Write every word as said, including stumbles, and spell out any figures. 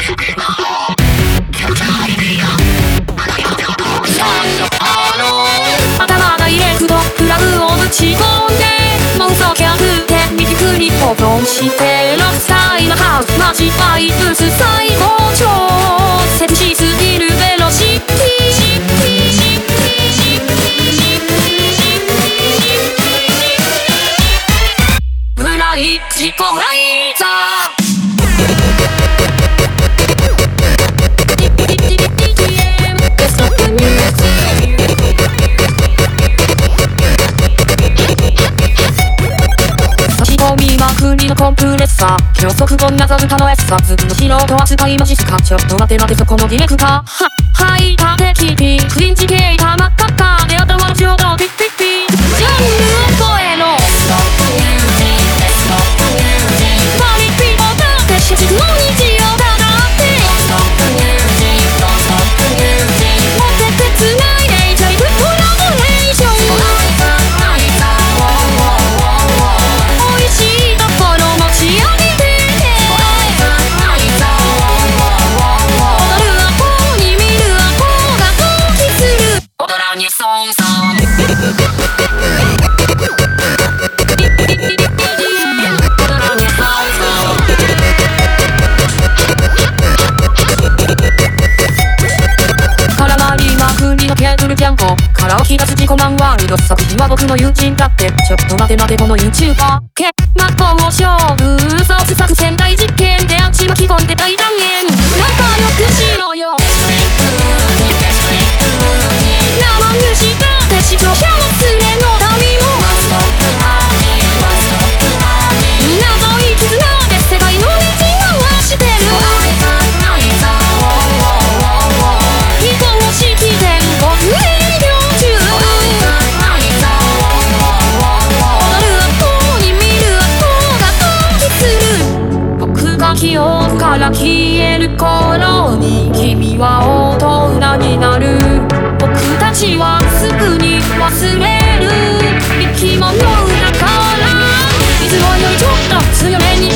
頭が入れくとプラグをぶち込んでモンストキャンプで右クリップをしてロックスタイルハウスマジバイブス最高潮セクシーすぎるベロシティブライ自己ライザーまくりのコンプレッサー教則本なぞ歌のエッサズの素人は使いマジっすかちょっと待て待てそこのディレクターははいたてキピクリンチ系たまったかで頭の仕事ピッピッピジャンルを超えろパリピをだって主軸の日曜だなってモテてつないでいちゃいくコラボレーションカラオケが自己満ワールド作品は僕の友人だってちょっと待て待てこの YouTuber けまっとう勝負ソース作戦大実験であっち巻き込んで大断言仲良くしろよ生主だって視聴者の連れの民も謎い絆で世界の道をしてる非公式伝言記憶から消える頃に君は大人になる僕たちはすぐに忘れる生き物だからいつもよりちょっと強めに